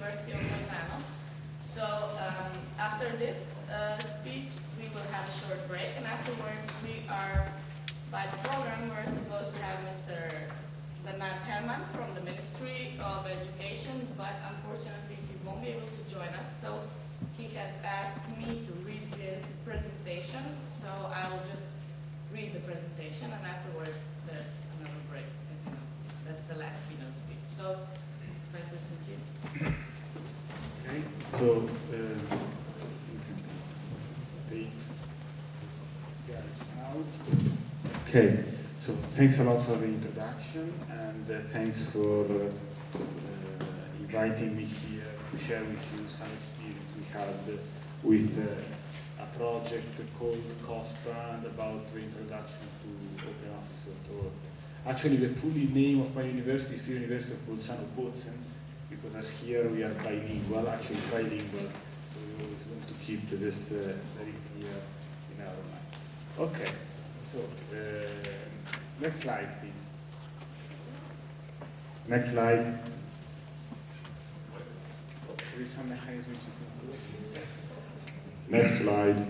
University of Bolzano. So after this speech, we will have a short break, and afterwards we are, by the program, we're supposed to have Mr. Bernard Herrmann from the Ministry of Education, but unfortunately he won't be able to join us, so he has asked me to read his presentation, so I will just read the presentation, and afterwards there's another break, as you know. That's the last keynote speech. So, Professor Suki. Okay, so okay, so thanks a lot for the introduction, and thanks for inviting me here to share with you some experience we had with a project called COSPA and about the introduction to OpenOffice.org. Actually, the full name of my university is the University of Bolzano-Bozen, because as here we are bilingual, actually trilingual, so we always want to keep this very clear in our mind. Okay, so next slide, please. Next slide. There is some mechanism which is not working. Next slide.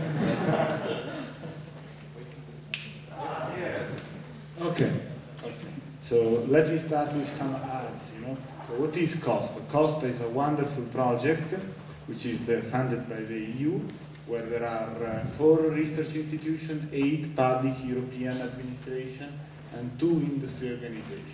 Okay. So let me start with some ads, So what is COSPA? COSPA is a wonderful project which is funded by the EU, where there are 4 research institutions, 8 public European administration, and 2 industry organizations.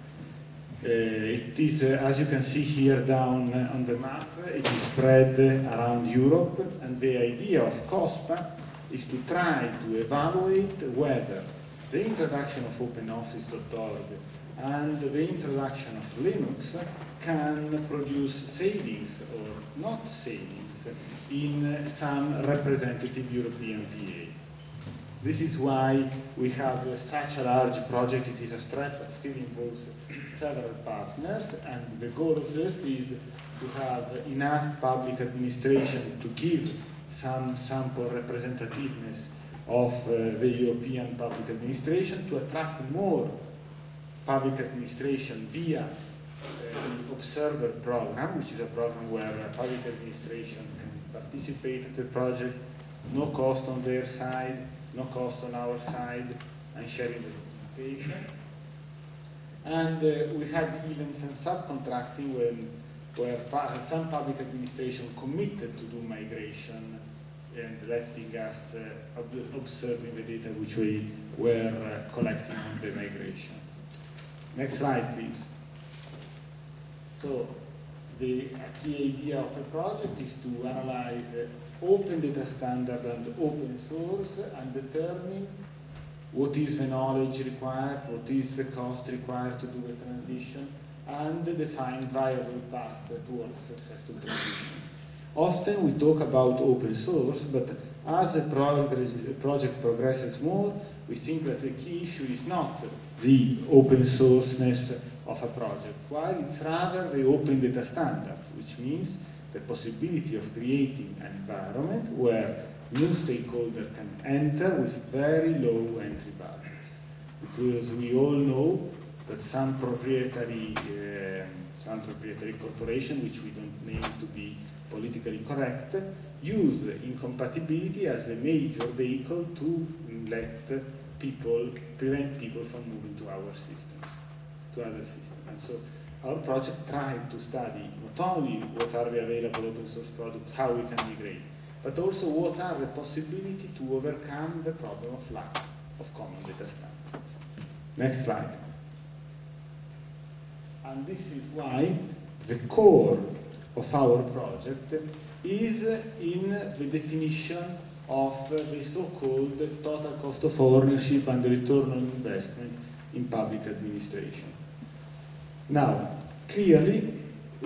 It is, as you can see here down on the map, it is spread around Europe, and the idea of COSPA is to try to evaluate whether the introduction of OpenOffice.org and the introduction of Linux can produce savings or not savings in some representative European PA. This is why we have such a large project. It is a stretch that still involves several partners, and the goal of this is to have enough public administration to give some sample representativeness of the European public administration, to attract more public administration via the Observer program, which is a program where public administration can participate in the project, no cost on their side, no cost on our side, and sharing the documentation. And we had even some subcontracting where some public administration committed to do migration and letting us observing the data which we were collecting on the migration. Next slide, please. So the key idea of the project is to analyze open data standard and open source and determine what is the knowledge required, what is the cost required to do a transition, and define viable paths towards successful transition. Often we talk about open source, but as the project progresses more, we think that the key issue is not the open sourceness of a project, while it's rather the open data standards, which means the possibility of creating an environment where new stakeholders can enter with very low entry barriers. Because we all know that some proprietary corporation, which we don't name to be politically correct, use incompatibility as a major vehicle to prevent people from moving to our systems, to other systems. And so our project tried to study not only what are the available open source products, how we can migrate, but also what are the possibilities to overcome the problem of lack of common data standards. Next slide. And this is why the core of our project is in the definition of the so-called total cost of ownership and the return on investment in public administration. Now, clearly,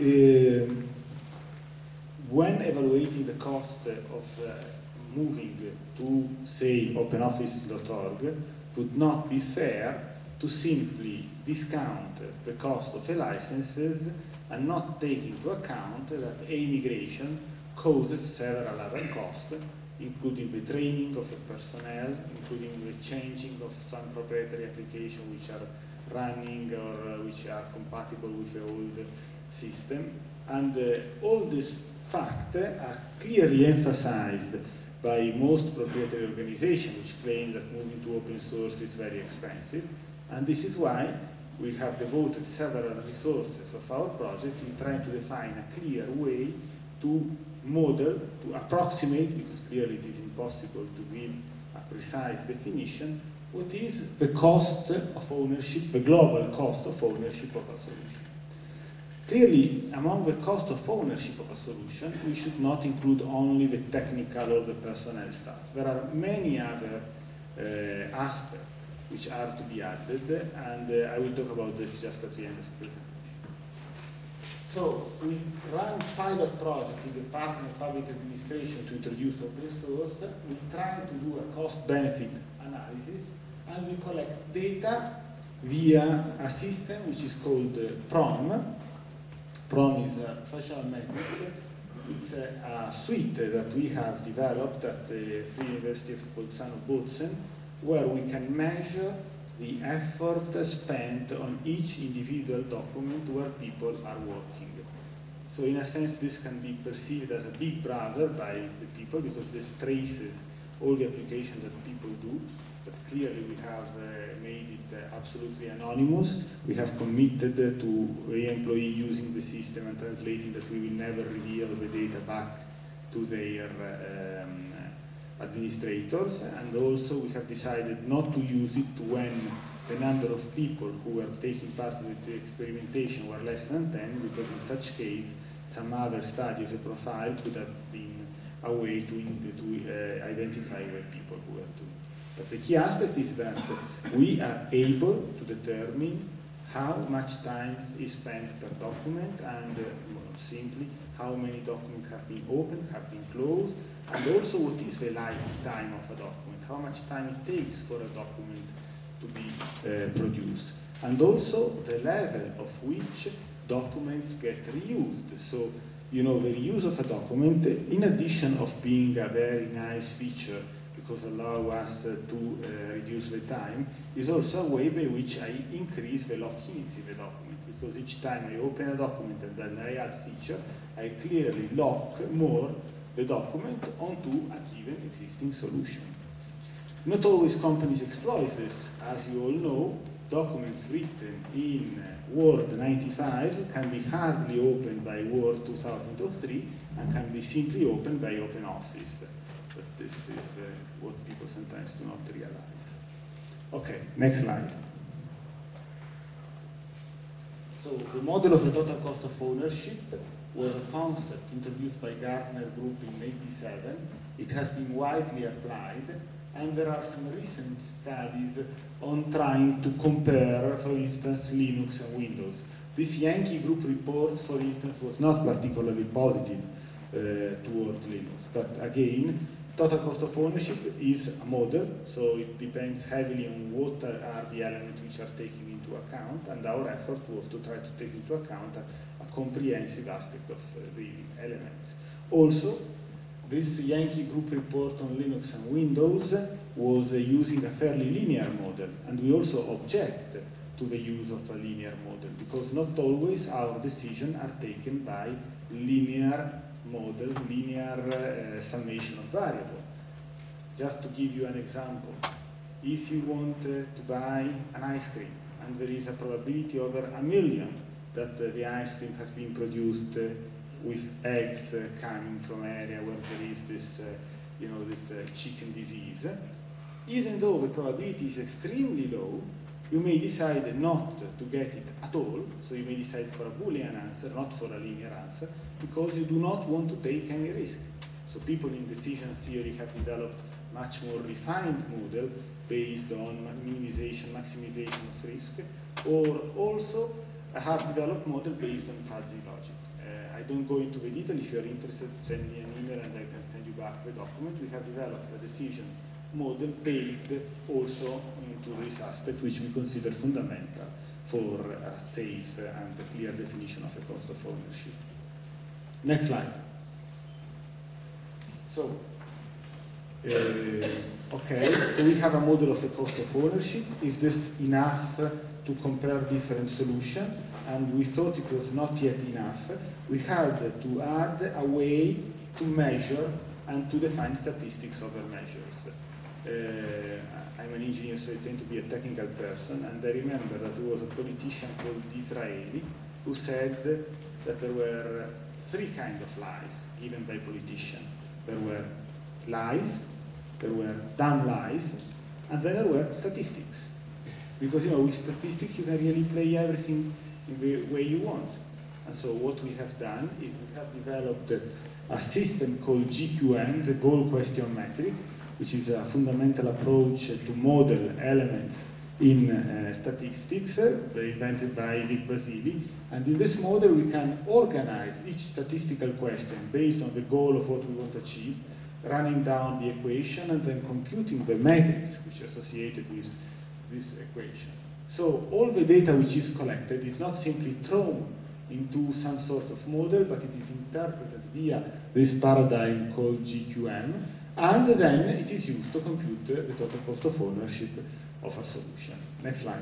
when evaluating the cost of moving to, say, OpenOffice.org, would not be fair to simply discount the cost of the licenses and not take into account that a migration causes several other costs, including the training of the personnel, including the changing of some proprietary applications which are running or which are compatible with the old system, and all these facts are clearly emphasized by most proprietary organizations, which claim that moving to open source is very expensive. And this is why we have devoted several resources of our project in trying to define a clear way to model, to approximate, because clearly it is impossible to give a precise definition, what is the cost of ownership, the global cost of ownership of a solution. Clearly, among the cost of ownership of a solution, we should not include only the technical or the personnel staff. There are many other aspects which are to be added, and I will talk about this just at the end of the presentation. So we run pilot project in the Department of Public Administration to introduce open source. We try to do a cost-benefit analysis, and we collect data via a system which is called PROM. PROM is a professional metrics. It's a suite that we have developed at the Free University of Bolzano-Bozen, where we can measure the effort spent on each individual document where people are working. So in a sense, this can be perceived as a big brother by the people, because this traces all the applications that people do. But clearly we have made it absolutely anonymous. We have committed to the employee using the system and translating that we will never reveal the data back to their administrators. And also we have decided not to use it when the number of people who were taking part in the experimentation were less than 10, because in such case some other study of a profile could have been a way to identify the people who were doing. But the key aspect is that we are able to determine how much time is spent per document, and more simply, how many documents have been opened, have been closed, and also what is the lifetime of a document, how much time it takes for a document to be produced, and also the level of which documents get reused. So, you know, the reuse of a document, in addition of being a very nice feature, because allow us to reduce the time, is also a way by which I increase the lock-ins in the document, because each time I open a document and then I add feature, I clearly lock more the document onto a given existing solution. Not always companies exploit this. As you all know, documents written in Word 95 can be hardly opened by Word 2003 and can be simply opened by OpenOffice. But this is what people sometimes do not realize. Okay, next slide. So the model of the total cost of ownership was a concept introduced by Gartner Group in '87. It has been widely applied, and there are some recent studies on trying to compare, for instance, Linux and Windows. This Yankee Group report, for instance, was not particularly positive toward Linux. But again, total cost of ownership is a model, so it depends heavily on what are the elements which are taken into account, and our effort was to try to take into account a comprehensive aspect of the elements. Also, this Yankee Group report on Linux and Windows was using a fairly linear model, and we also object to the use of a linear model, because not always our decisions are taken by linear model, linear summation of variable. Just to give you an example, if you want to buy an ice cream, and there is a probability over 1 million that the ice cream has been produced with eggs coming from an area where there is this, this chicken disease, even though the probability is extremely low, you may decide not to get it at all, so you may decide for a Boolean answer, not for a linear answer, because you do not want to take any risk. So people in decision theory have developed much more refined model based on minimization, maximization of risk, or also a hard-developed model based on fuzzy logic. I don't go into the detail. If you are interested, send me an email and I can send you back the document. We have developed a decision model based also into this aspect, which we consider fundamental for a safe and a clear definition of a cost of ownership. Next slide. So, okay, so we have a model of a cost of ownership. Is this enough to compare different solutions, and we thought it was not yet enough. We had to add a way to measure and to define statistics over measures. I'm an engineer, so I tend to be a technical person, and I remember that there was a politician called Disraeli who said that there were three kinds of lies given by politicians. There were lies, there were dumb lies, and then there were statistics. Because with statistics you can really play everything in the way you want. And so what we have done is we have developed a system called GQM, the Goal Question Metric, which is a fundamental approach to model elements in statistics, invented by Vic Basili. And in this model, we can organize each statistical question based on the goal of what we want to achieve, running down the equation and then computing the metrics which are associated with this equation. So all the data which is collected is not simply thrown into some sort of model, but it is interpreted via this paradigm called GQM, and then it is used to compute the total cost of ownership of a solution. Next slide.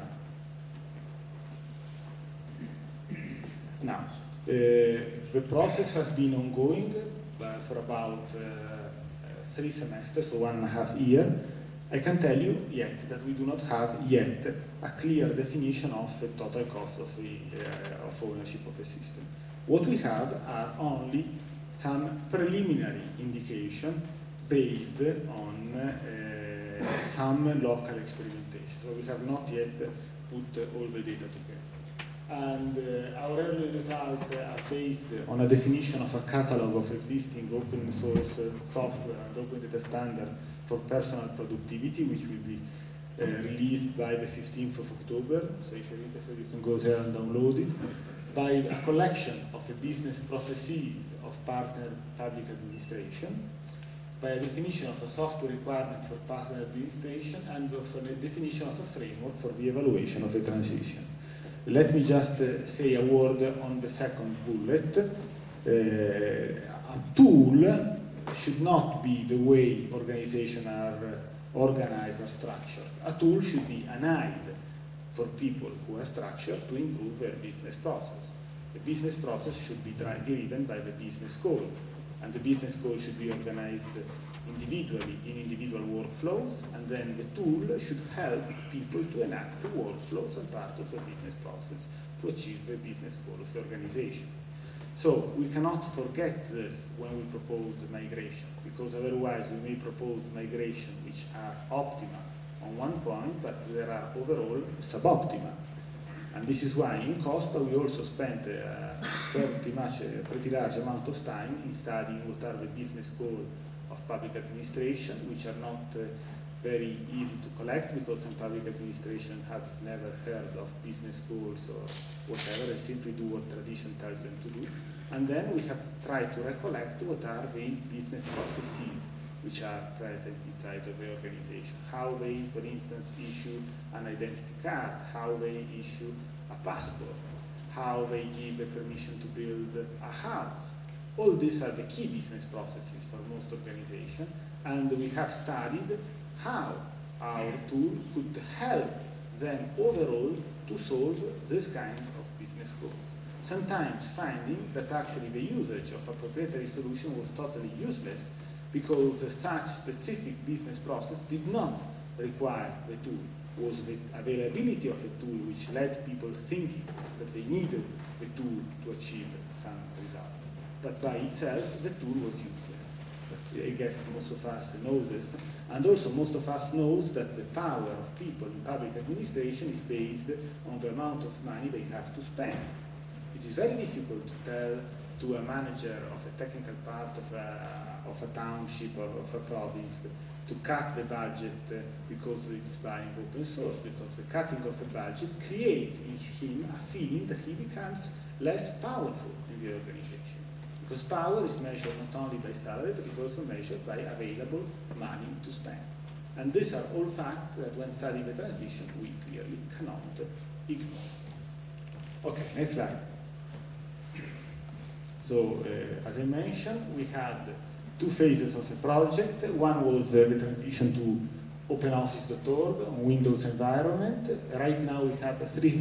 Now, the process has been ongoing for about 3 semesters, so 1.5 years. I can tell you yet that we do not have yet a clear definition of the total cost of ownership of the system. What we have are only some preliminary indication based on some local experimentation. So we have not yet put all the data together. And our early results are based on a definition of a catalog of existing open source software and open data standard for personal productivity, which will be released by the 15th of October. So if you're interested, you can go there and download it. By a collection of the business processes of partner public administration, by a definition of a software requirement for partner administration, and also a definition of a framework for the evaluation of the transition. Let me just say a word on the second bullet. A tool should not be the way organizations are organized or structured. A tool should be an aid for people who are structured to improve their business process. The business process should be driven by the business goal, and the business goal should be organized individually in individual workflows, and then the tool should help people to enact the workflows and part of the business process to achieve the business goal of the organization. So we cannot forget this when we propose migration, because otherwise we may propose migration which are optimal on one point, but there are overall suboptimal. And this is why in COSPA we also spent a pretty large amount of time in studying what are the business goals of public administration, which are not very easy to collect, because some public administration have never heard of business goals or whatever. They simply do what tradition tells them to do. And then we have tried to recollect what are the business processes which are present inside of the organization. How they, for instance, issue an identity card, how they issue a passport, how they give the permission to build a house. All these are the key business processes for most organizations, and we have studied how our tool could help them overall to solve this kind of business goals. Sometimes finding that actually the usage of a proprietary solution was totally useless, because such specific business process did not require the tool. It was the availability of a tool which led people thinking that they needed the tool to achieve some result. But by itself, the tool was useless. But I guess most of us know this. And also most of us knows that the power of people in public administration is based on the amount of money they have to spend. It is very difficult to tell to a manager of a technical part of a township or of a province to cut the budget because it's buying open source, because the cutting of the budget creates in him a feeling that he becomes less powerful in the organization. Because power is measured not only by salary, but it's also measured by available money to spend. And these are all facts that when studying the transition, we clearly cannot ignore. Okay, next slide. So, as I mentioned, we had two phases of the project. One was the transition to OpenOffice.org on Windows environment. Right now we have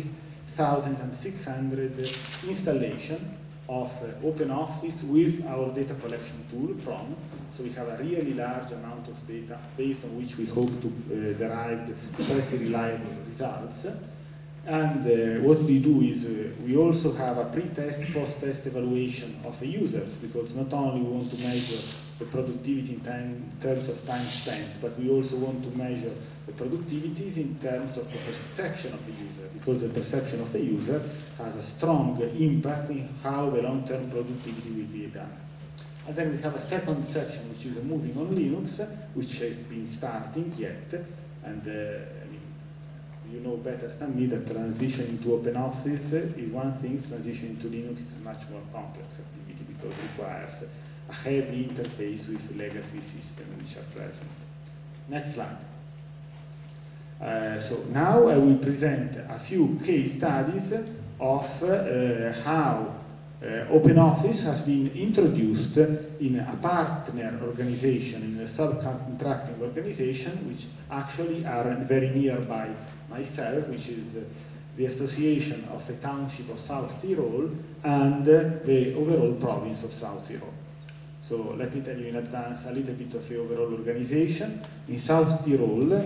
3,600 installation of OpenOffice with our data collection tool, PROM. So we have a really large amount of data based on which we hope to derive pretty reliable results. And what we do is we also have a pre-test, post-test evaluation of the users, because not only we want to measure the productivity in terms of time spent, but we also want to measure the productivity in terms of the perception of the user, because the perception of the user has a strong impact in how the long-term productivity will be done. And then we have a second section, which is moving on Linux, which has been starting yet, and you know better than me that transitioning to OpenOffice is one thing, transitioning to Linux is a much more complex activity because it requires a heavy interface with legacy systems which are present. Next slide. So now I will present a few case studies of how OpenOffice has been introduced in a partner organization, in a subcontracting organization, which actually are very nearby myself, which is the Association of the Township of South Tyrol and the overall province of South Tyrol. So let me tell you in advance a little bit of the overall organization. In South Tyrol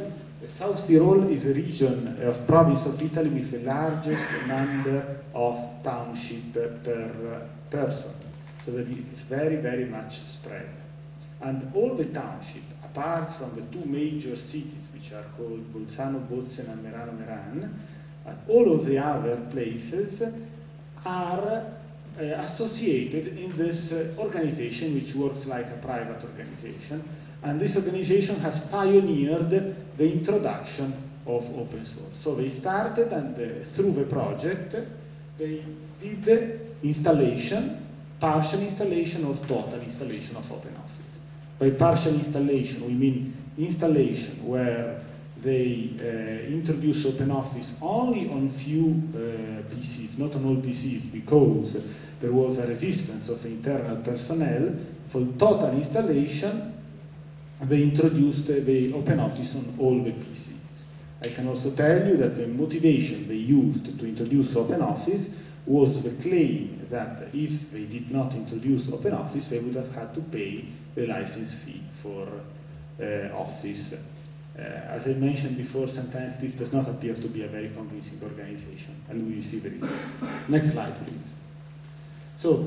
is a region of province of Italy with the largest number of township per person. So that it is very, very much spread. And all the township, apart from the two major cities, which are called Bolzano Bozen and Merano Meran, all of the other places are associated in this organization, which works like a private organization. And this organization has pioneered the introduction of open source. So they started, and through the project, they did installation, partial installation or total installation of OpenOffice. By partial installation, we mean installation where they introduce OpenOffice only on few PCs, not on all PCs, because there was a resistance of the internal personnel. For total installation, they introduced the OpenOffice on all the PCs. I can also tell you that the motivation they used to introduce OpenOffice was the claim that if they did not introduce OpenOffice, they would have had to pay the license fee for Office. As I mentioned before, sometimes this does not appear to be a very convincing organization, and we will see the result. Next slide, please. So,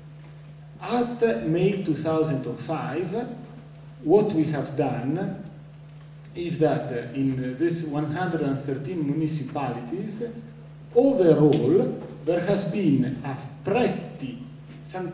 at May 2005, what we have done is that in these 113 municipalities, overall, there has been a sorry,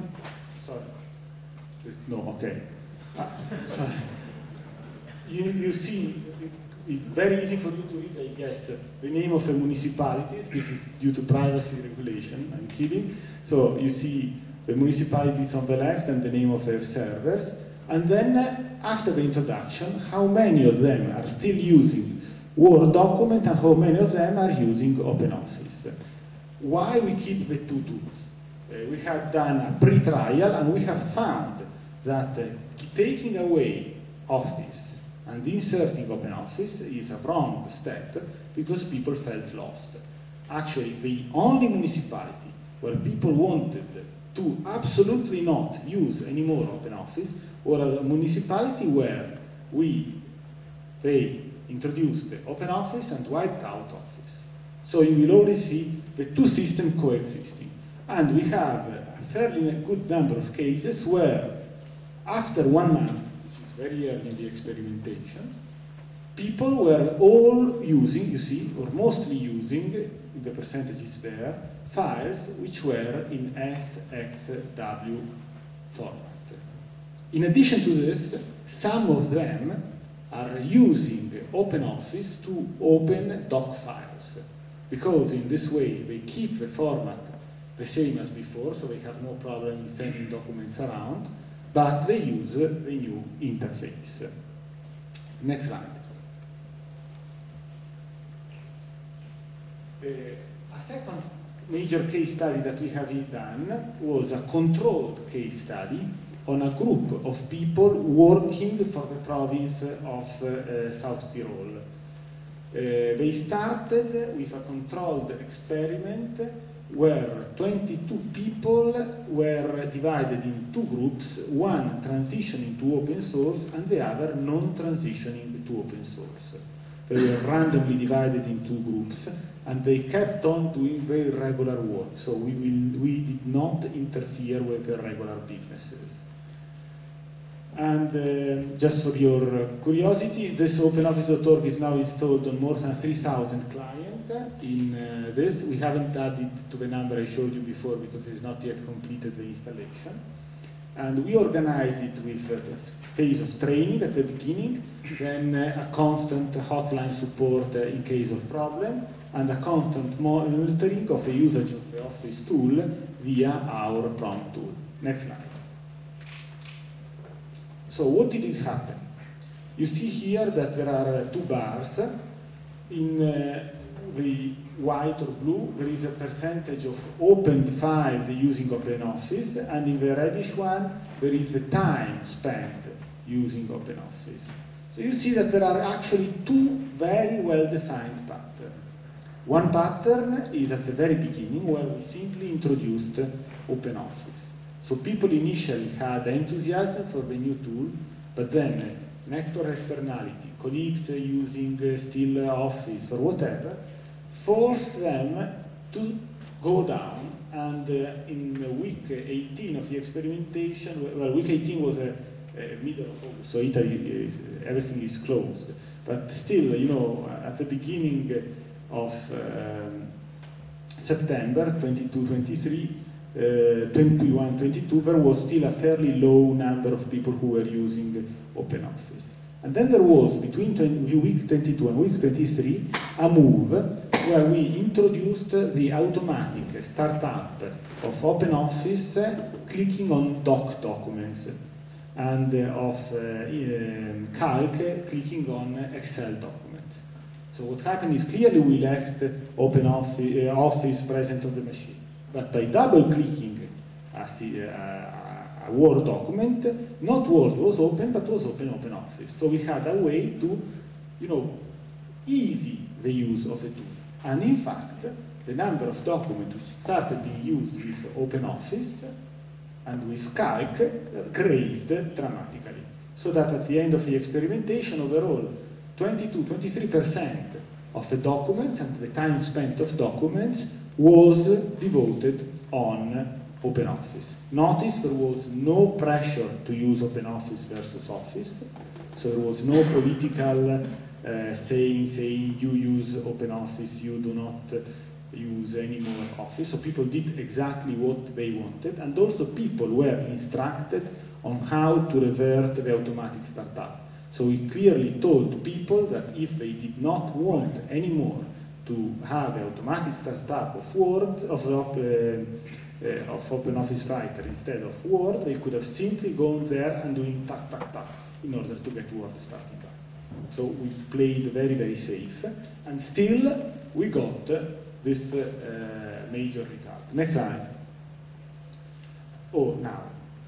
you see, it's very easy for you to read, I guess, the name of the municipalities. This is due to privacy regulation, I'm kidding. So you see the municipalities on the left and the name of their servers. And then, after the introduction, how many of them are still using Word document and how many of them are using OpenOffice. Why we keep the two tools? We have done a pre-trial and we have found that taking away Office and inserting OpenOffice is a wrong step because people felt lost. Actually, the only municipality where people wanted to absolutely not use anymore OpenOffice or a municipality where they introduced OpenOffice and wiped out Office. So you will always see the two systems coexisting. And we have a fairly good number of cases where after 1 month, which is very early in the experimentation, people were all using, you see, or mostly using, the percentages there, files which were in SXW format. In addition to this, some of them are using OpenOffice to open doc files, because in this way they keep the format the same as before, so they have no problem in sending documents around, but they use the new interface. Next slide. A second major case study that we have done was a controlled case study on a group of people working for the province of South Tyrol. They started with a controlled experiment where 22 people were divided in two groups, one transitioning to open source and the other non-transitioning to open source. They were randomly divided in two groups and they kept on doing very regular work, so we did not interfere with their regular businesses. And just for your curiosity, this OpenOffice.org is now installed on more than 3,000 clients. In this, we haven't added to the number I showed you before because it is not yet completed the installation. And we organize it with a phase of training at the beginning, then a constant hotline support in case of problem, and a constant monitoring of the usage of the Office tool via our prompt tool. Next slide. So what did it happen? You see here that there are two bars. In the white or blue, there is a percentage of opened files using OpenOffice, and in the reddish one, there is the time spent using OpenOffice. So you see that there are actually two very well-defined patterns. One pattern is at the very beginning, where we simply introduced OpenOffice. So people initially had enthusiasm for the new tool, but then network externality, colleagues using still Office or whatever, forced them to go down. And in week 18 of the experimentation, well, week 18 was middle of August, so Italy, everything is closed. But still, you know, at the beginning of September 22-23, 21-22, there was still a fairly low number of people who were using OpenOffice. And then there was, between week 22 and week 23, a move where we introduced the automatic startup of OpenOffice clicking on doc documents and of Calc clicking on Excel documents. So what happened is clearly we left Office present on the machine. But by double-clicking a Word document, not Word was open, but was OpenOffice. So we had a way to, you know, easy the use of the tool. And in fact, the number of documents which started being used with OpenOffice and with Calc raised dramatically. So that at the end of the experimentation, overall, 22-23% of the documents and the time spent of documents was devoted on OpenOffice. Notice there was no pressure to use OpenOffice versus Office, so there was no political saying you use OpenOffice, you do not use any more Office. So people did exactly what they wanted, and also people were instructed on how to revert the automatic startup. So we clearly told people that if they did not want anymore to have an automatic startup of Word, of OpenOffice Writer instead of Word, they could have simply gone there and doing tac, tac, tac in order to get Word starting up. So we played very, very safe, and still we got this major result. Next slide. Oh, now,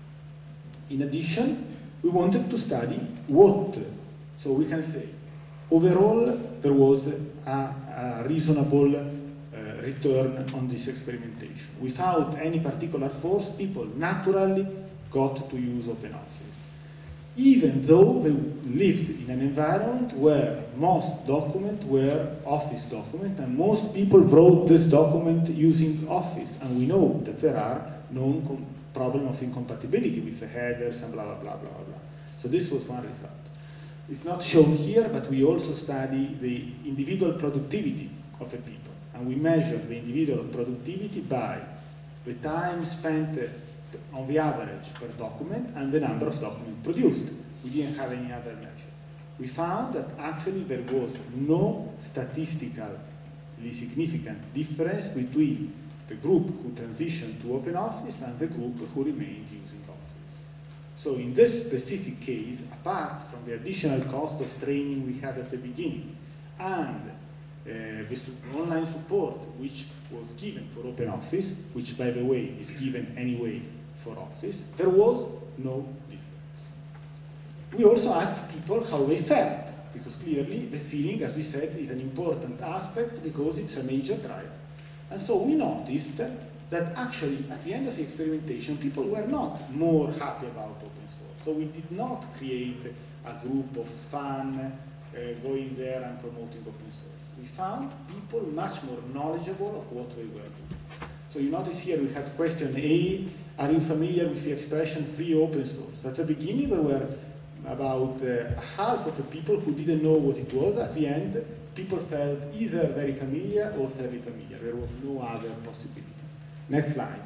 in addition, we wanted to study what, so we can say, overall there was a reasonable return on this experimentation. Without any particular force, people naturally got to use OpenOffice, even though they lived in an environment where most documents were Office documents, and most people wrote this document using Office, and we know that there are known problems of incompatibility with the headers and blah, blah, blah, blah, blah. So this was one result. It's not shown here, but we also study the individual productivity of the people. And we measure the individual productivity by the time spent on the average per document and the number of documents produced. We didn't have any other measure. We found that actually there was no statistically significant difference between the group who transitioned to OpenOffice and the group who remained using Office. So in this specific case, apart from the additional cost of training we had at the beginning and the online support which was given for OpenOffice, which by the way is given anyway for Office, there was no difference. We also asked people how they felt, because clearly the feeling, as we said, is an important aspect because it's a major driver. And so we noticed that actually at the end of the experimentation, people were not more happy about open source. So we did not create a group of fun going there and promoting open source. We found people much more knowledgeable of what we were doing. So you notice here we had question A, are you familiar with the expression free open source? At the beginning there were about half of the people who didn't know what it was. At the end, people felt either very familiar or fairly familiar. There was no other possibility. Next slide.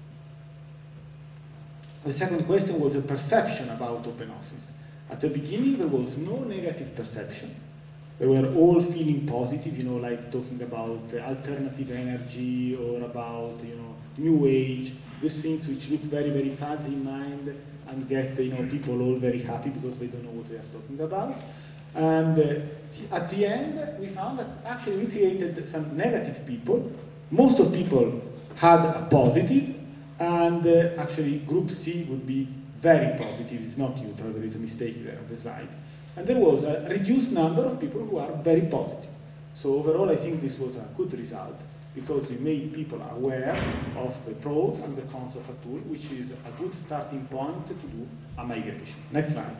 The second question was a perception about OpenOffice. At the beginning, there was no negative perception. They were all feeling positive, like talking about alternative energy or about, new age, these things which look very, very fancy in mind and get, people all very happy because they don't know what they are talking about. And at the end, we found that actually we created some negative people. Most of people had a positive, and actually group C would be very positive. It's not neutral, there is a mistake there on the slide. And there was a reduced number of people who are very positive. So overall, I think this was a good result because we made people aware of the pros and the cons of a tool, which is a good starting point to do a migration. Next slide.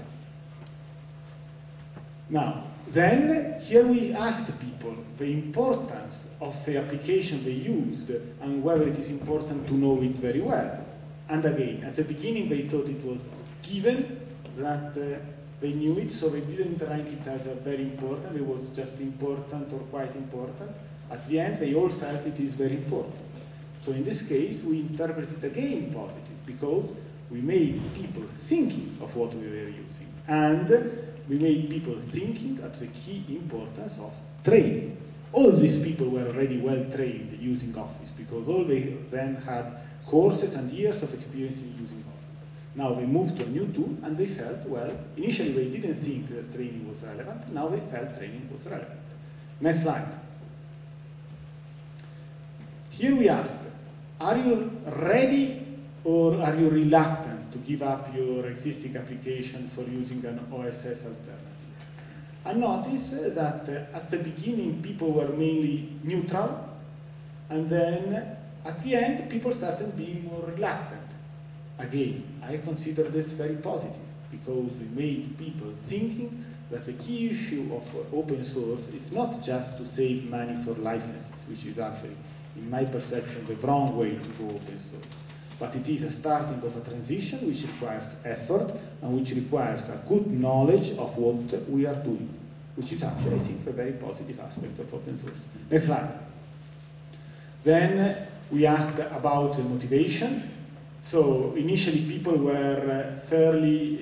Now, then here we asked people the importance of the application they used and whether it is important to know it very well. And again, at the beginning they thought it was given that they knew it, so they didn't rank it as a very important. It was just important or quite important. At the end, they all felt it is very important. So in this case, we interpret it again positive because we made people thinking of what we were using. And we made people thinking of the key importance of training. All these people were already well trained using Office because all they then had courses and years of experience in using Office. Now they moved to a new tool and they felt, well, initially they didn't think that training was relevant, now they felt training was relevant. Next slide. Here we asked, are you ready or are you reluctant to give up your existing application for using an OSS alternative? And notice that at the beginning people were mainly neutral, and then at the end people started being more reluctant. Again, I consider this very positive because we made people thinking that the key issue of open source is not just to save money for licenses, which is actually, in my perception, the wrong way to go open source. But it is a starting of a transition which requires effort and which requires a good knowledge of what we are doing, which is actually, I think, a very positive aspect of open source. Next slide. Then we asked about the motivation. So initially people were fairly,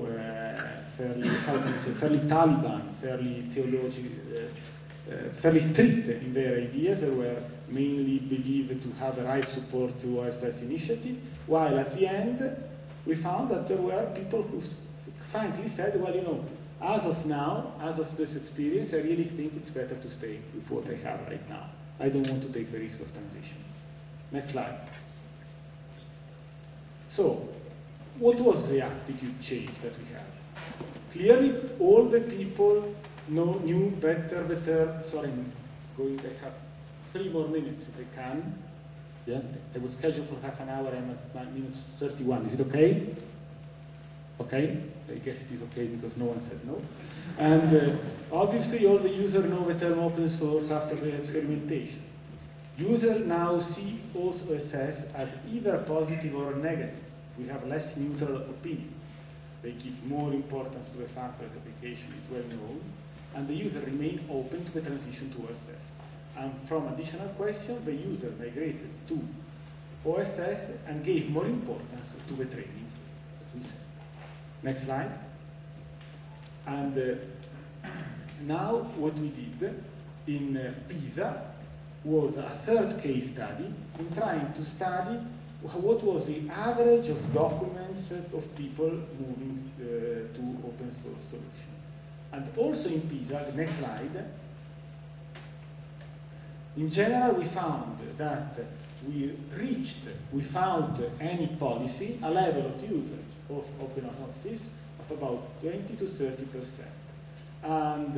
fairly Taliban, fairly fairly strict in their ideas. They were mainly believed to have the right support to OSS initiative, while at the end we found that there were people who frankly said, well, as of now, as of this experience, I really think it's better to stay with what I have right now. I don't want to take the risk of transition. Next slide. So, what was the attitude change that we had? Clearly, all the people knew better the term. Sorry, I have 3 more minutes if I can. Yeah, I was scheduled for half an hour. I'm at minute 31. Is it okay? Okay, I guess it is okay because no one said no. And obviously, all the users know the term open source after the experimentation. Users now see OSS as either positive or negative. We have less neutral opinion. They give more importance to the fact that the application is well known, and the user remain open to the transition to OSS. And from additional questions, the user migrated to OSS and gave more importance to the training, as we said. Next slide. And now what we did in PISA was a third case study in trying to study what was the average of documents of people moving to open source solution. And also in PISA, the next slide, in general, we found that without any policy, a level of usage of OpenOffice of about 20 to 30%. And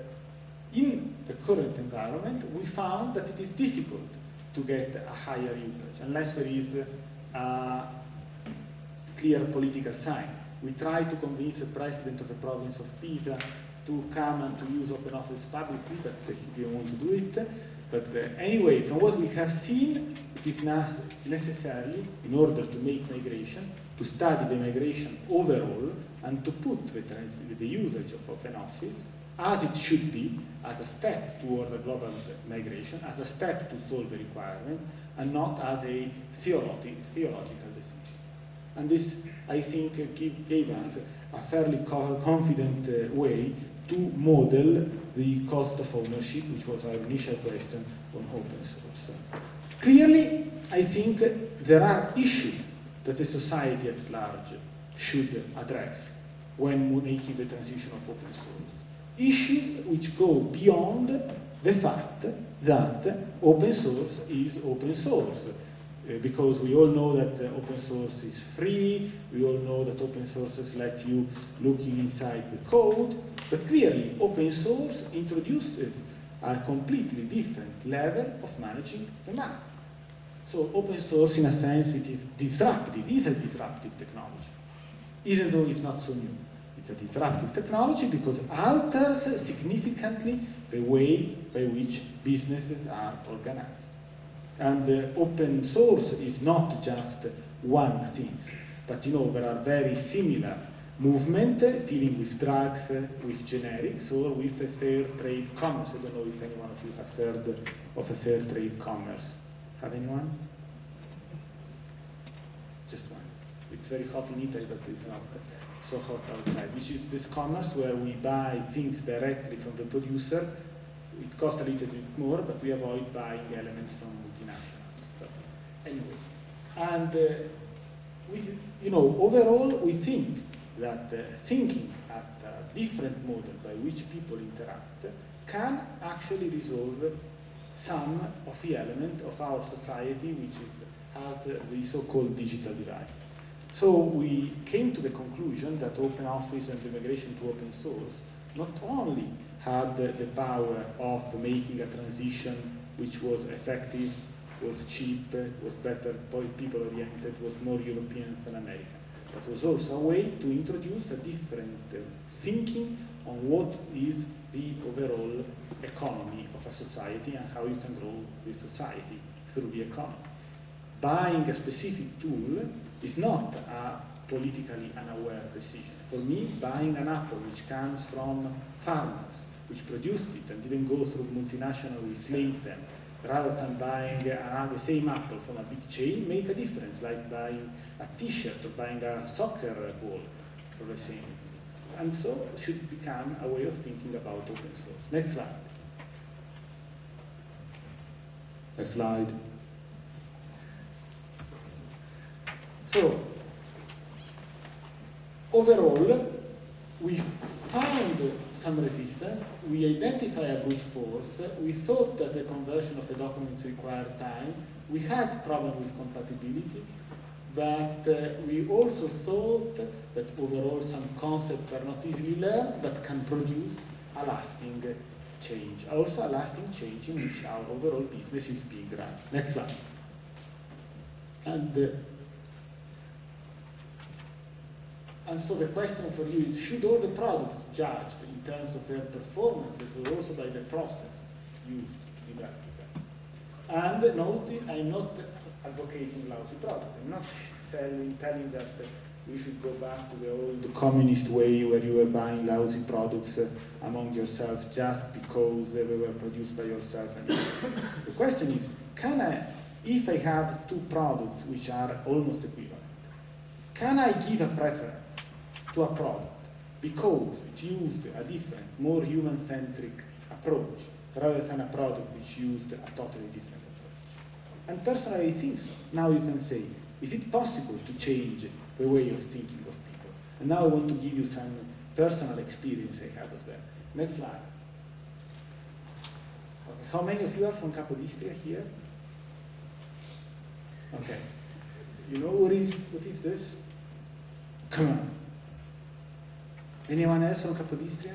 in the current environment, we found that it is difficult to get a higher usage unless there is a clear political sign. We tried to convince the president of the province of Pisa to come and to use OpenOffice publicly, but he didn't want to do it. But anyway, from what we have seen, it is necessary, in order to make migration, to study the migration overall and to put the usage of OpenOffice as it should be, as a step toward a global migration, as a step to solve the requirement, and not as a theological decision. And this, I think, gave us a fairly confident way to model the cost of ownership, which was our initial question on open source. Clearly, I think there are issues that the society at large should address when making the transition of open source. Issues which go beyond the fact that open source is open source. Because we all know that open source is free, we all know that open sources let you looking inside the code, but clearly open source introduces a completely different level of managing the map. So open source, in a sense, it is disruptive, is a disruptive technology, even though it's not so new. It's a disruptive technology because it alters significantly the way by which businesses are organized. And open source is not just one thing, but there are very similar movements dealing with drugs, with generics, or with a fair trade commerce. I don't know if anyone of you have heard of a fair trade commerce. Have anyone? Just one. It's very hot in Italy, but it's not so hot outside, which is this commerce where we buy things directly from the producer. It costs a little bit more, but we avoid buying elements from multinationals. So, anyway, and overall, we think that thinking at a different model by which people interact can actually resolve some of the elements of our society which has the so-called digital divide. So we came to the conclusion that OpenOffice and the migration to open source not only had the power of making a transition which was effective, was cheap, was better people-oriented, was more European than American, but was also a way to introduce a different thinking on what is the overall economy of a society and how you can grow the society through the economy. Buying a specific tool is not a politically unaware decision. For me, buying an apple which comes from farmers, which produced it and didn't go through multinational who enslaved them, rather than buying the same apple from a big chain, make a difference, like buying a t-shirt or buying a soccer ball for the same thing. And so it should become a way of thinking about open source. Next slide. Next slide. So, overall, we found some resistance, we identify a brute force, we thought that the conversion of the documents required time, we had problem with compatibility, but we also thought that overall some concepts are not easily learned, but can produce a lasting change. Also a lasting change in which our overall business is being run. Next slide. And so the question for you is, should all the products judged in terms of their performances or also by the process used to develop them? And note, I'm not advocating lousy products. I'm not telling that we should go back to the old communist way where you were buying lousy products among yourselves just because they were produced by yourself. The question is, if I have two products which are almost equivalent, can I give a preference to a product because it used a different, more human-centric approach rather than a product which used a totally different approach? And personally, I think so. Now you can say, is it possible to change the way of thinking of people? And now I want to give you some personal experience I had of that. Next slide. Okay. How many of you are from Capodistria here? Okay. You know what is this? Come on. Anyone else from Capodistria?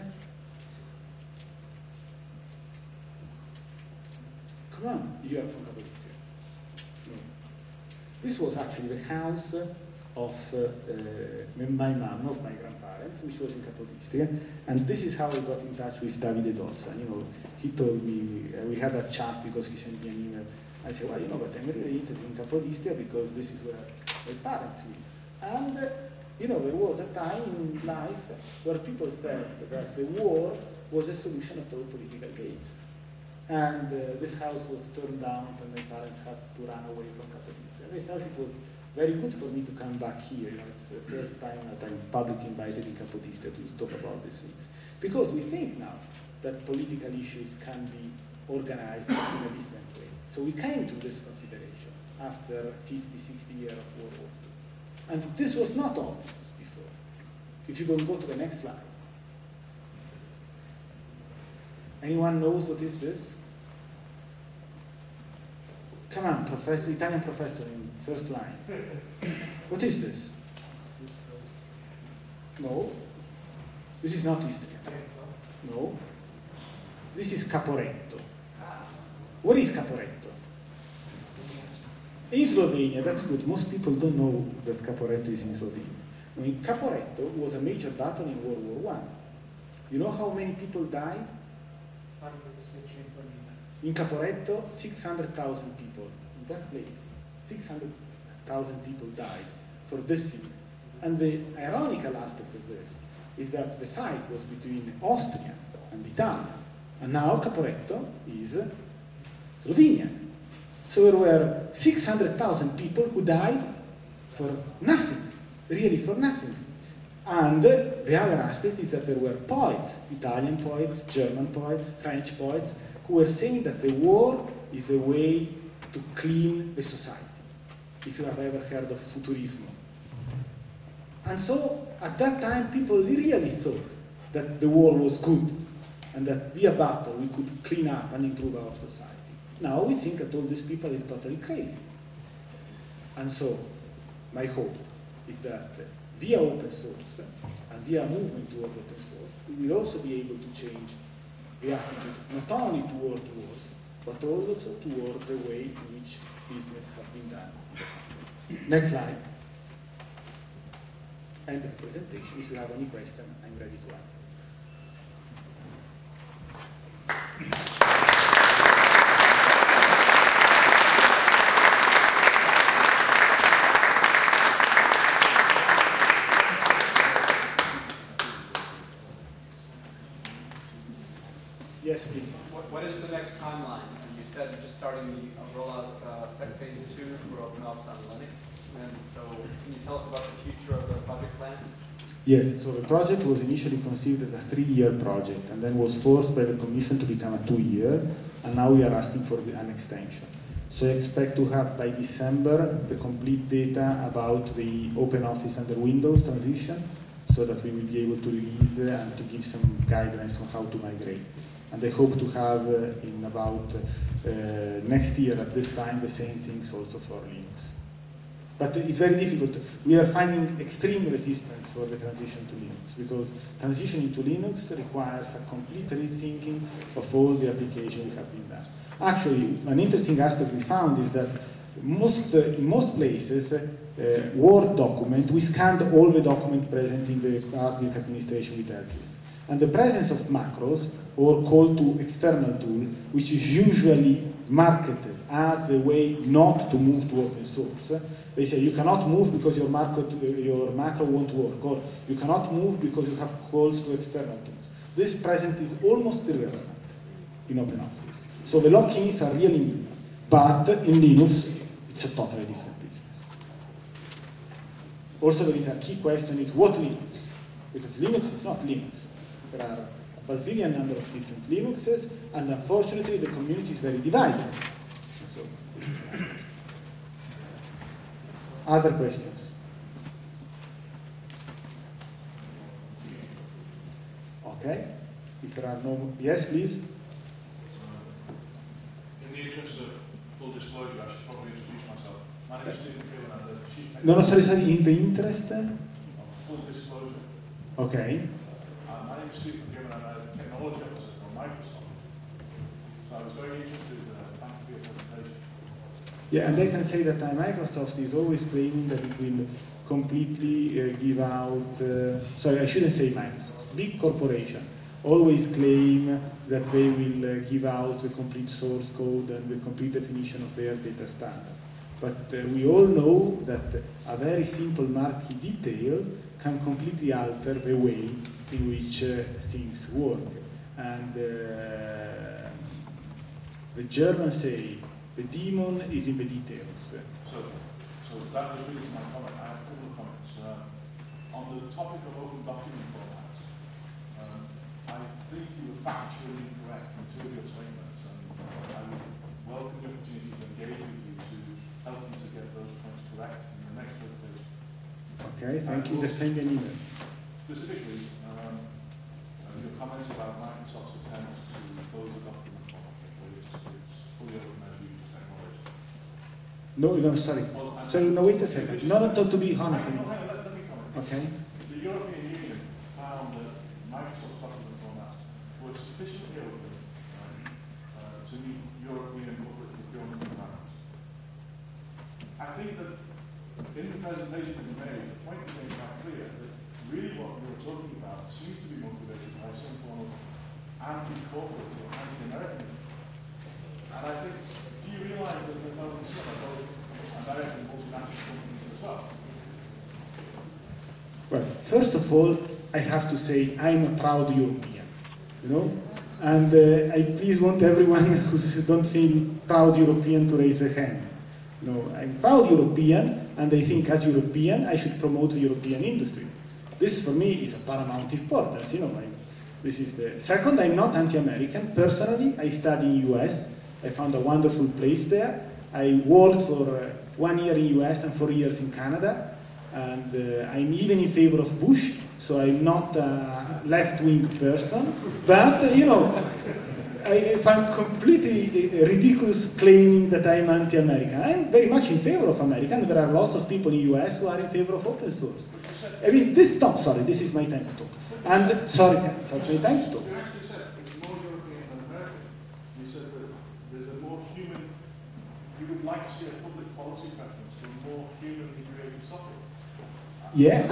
Come on, you are from Capodistria. No. This was actually the house of my mom, of my grandparents, which was in Capodistria, and this is how I got in touch with Davide Dozza. You know, he told me, we had a chat because he sent me an email. I said, well, you know, but I'm really interested in Capodistria because this is where my parents live. And, you know, there was a time in life where people said that the war was a solution of all political games. And this house was turned down and my parents had to run away from Capodistria. And I felt it was very good for me to come back here. You know, it's the first time that I'm publicly invited in Capodistria to talk about these things. Because we think now that political issues can be organized in a different way. So we came to this consideration after 50, 60 years of World War II. And this was not obvious before. If you go to the next slide. Anyone knows what is this? Come on, professor, Italian professor in first line. What is this? No. This is not Istria. No. This is Caporetto. What is Caporetto? In Slovenia, that's good. Most people don't know that Caporetto is in Slovenia. I mean, Caporetto was a major battle in World War I. You know how many people died? In Caporetto, 600,000 people. In that place, 600,000 people died for this thing. And the ironical aspect of this is that the fight was between Austria and Italy. And now Caporetto is Slovenia. So there were 600,000 people who died for nothing, really for nothing. And the other aspect is that there were poets, Italian poets, German poets, French poets, who were saying that the war is a way to clean the society, if you have ever heard of Futurismo. And so, at that time, people really thought that the war was good, and that via battle we could clean up and improve our society. Now we think that all these people is totally crazy. And so, my hope is that via open source, and via movement toward open source, we will also be able to change the attitude, not only toward wars, but also toward the way in which business has been done. Next slide. End of the presentation. If you have any question, I'm ready to answer. Yes, please. What is the next timeline? And you said you're just starting the rollout tech phase 2 for OpenOffice on Linux. And so can you tell us about the future of the project plan? Yes, so the project was initially conceived as a 3-year project and then was forced by the Commission to become a 2-year, and now we are asking for an extension. So I expect to have by December the complete data about the OpenOffice under Windows transition, so that we will be able to release and to give some guidelines on how to migrate. And I hope to have in about next year at this time the same things also for Linux. But it's very difficult. We are finding extreme resistance for the transition to Linux, because transitioning to Linux requires a complete rethinking of all the applications we have been done. Actually, an interesting aspect we found is that in most places, Word document, we scanned all the document present in the public administration with Hercules. And the presence of macros, or call to external tool, which is usually marketed as a way not to move to open source. They say you cannot move because your macro won't work, or you cannot move because you have calls to external tools. This present is almost irrelevant in OpenOffice. So the lock-ins are really new, but in Linux, it's a totally different business. Also, there is a key question: is what Linux? Because Linux is not Linux. There are a bazillion number of different Linuxes, and unfortunately, the community is very divided. So, other questions? Okay. If there are no, yes, please. disclosure, I should probably introduce myself. My name is Stephen Freeman, I'm the Chief No, Technology sorry, in the interest? of Full Disclosure. Okay. My name is Stephen Freeman, I'm a Technology Officer from Microsoft. So I was very interested, thank you for your presentation. Yeah, and I can say that Microsoft is always claiming that it will completely give out, sorry, I shouldn't say Microsoft, big corporation always claim that they will give out the complete source code and the complete definition of their data standard. But we all know that a very simple marquee detail can completely alter the way in which things work. And the Germans say, the demon is in the details. So that was really my comment. I have a couple of comments. On the topic of open document formats, I think you were factually incorrect in two of your statements, and I would welcome the opportunity to engage with you to help you to get those points correct in the next presentation. Okay, thank you. Just send an email. Specifically, your comments about Microsoft's attempts to close the document format, it's fully open as you just acknowledged. No, sorry. So, no, wait a second. No, to be honest. Hang on, let me comment. Okay. The European Union found that Microsoft's document formats were sufficiently open to meet European corporate procurement requirements. I think that in the presentation that you made, the point you made quite clear that really what you're talking about seems to be motivated by some form of anti-corporate or anti-Americanism. And I think, do you realize that the Northern Sun are both American multinational companies as well? Well, first of all, I have to say I'm a proud European, you know, and I please want everyone who don't feel proud European to raise their hand. No, I'm proud European, and I think as European I should promote the European industry. This for me is of paramount importance, you know. This is the second. I'm not anti-American. Personally, I study in US. I found a wonderful place there. I worked for 1 year in US and 4 years in Canada. And I'm even in favor of Bush, so I'm not a left-wing person. But, you know, I find completely ridiculous claiming that I'm anti-American. I'm very much in favor of America, and there are lots of people in the US who are in favor of open source. I mean, this is my time to talk. And, sorry, it's my time to talk. You actually said it's more European than American. You said that there's a more human, you would like to see a public policy preference for more humanly created software. Yeah,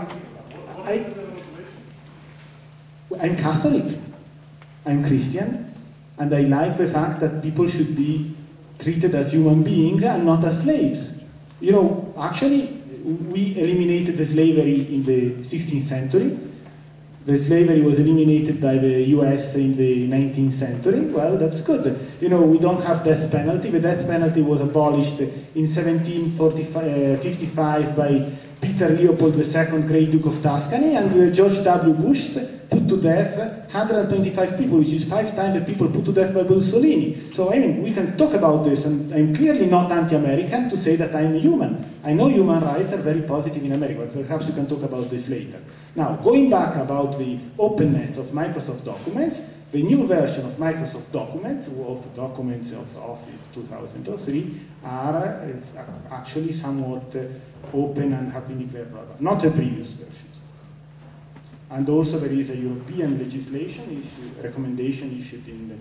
I'm Catholic, I'm Christian, and I like the fact that people should be treated as human beings and not as slaves. You know, actually, we eliminated the slavery in the 16th century. The slavery was eliminated by the US in the 19th century. Well, that's good. You know, we don't have death penalty. The death penalty was abolished in 1755 by Peter Leopold II, Great Duke of Tuscany, and George W. Bush put to death 125 people, which is 5 times the people put to death by Mussolini. So, I mean, we can talk about this, and I'm clearly not anti-American to say that I'm human. I know human rights are very positive in America, but perhaps we can talk about this later. Now, going back about the openness of Microsoft Documents, the new version of Microsoft Documents, of Documents of Office 2003, are actually somewhat open and have been declared product, not the previous versions. And also there is a European legislation recommendation issued in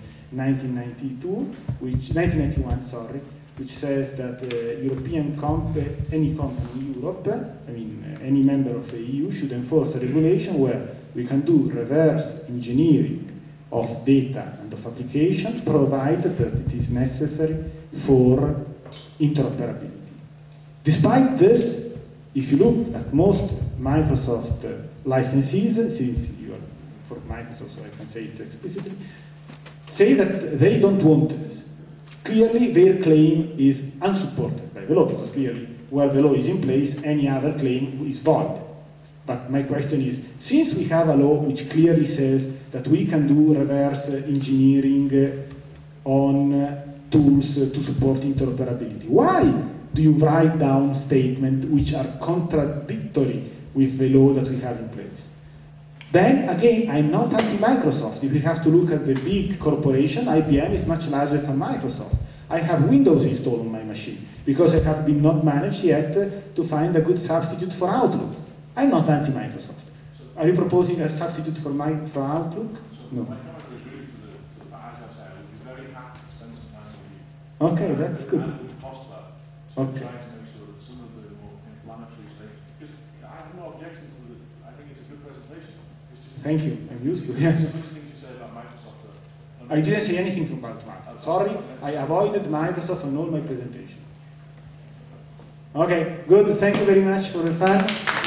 1991, which says that any company in Europe, I mean any member of the EU, should enforce a regulation where we can do reverse engineering of data and of application, provided that it is necessary for interoperability. Despite this, if you look at most Microsoft licensees, since you are for Microsoft, so I can say it explicitly, say that they don't want this. Clearly, their claim is unsupported by the law, because clearly, where the law is in place, any other claim is void. But my question is, since we have a law which clearly says that we can do reverse engineering on tools to support interoperability, why do you write down statements which are contradictory with the law that we have in place? Then, again, I'm not anti-Microsoft. If we have to look at the big corporation, IBM is much larger than Microsoft. I have Windows installed on my machine because I have been not managed yet to find a good substitute for Outlook. I'm not anti-Microsoft. Are you proposing a substitute for Outlook? So No. my comment was really to the Agile side. We'd be very happy to spend some time with you. Okay, that's good. And with cost that. So Okay. trying to make sure that some of the more inflammatory things, because I have no objection to it. I think it's a good presentation. It's just Thank you. I'm used to it. some of the things you say about Microsoft. I didn't say anything about Microsoft. Sorry, I avoided Microsoft on all my presentation. Okay, good. Thank you very much for the fun.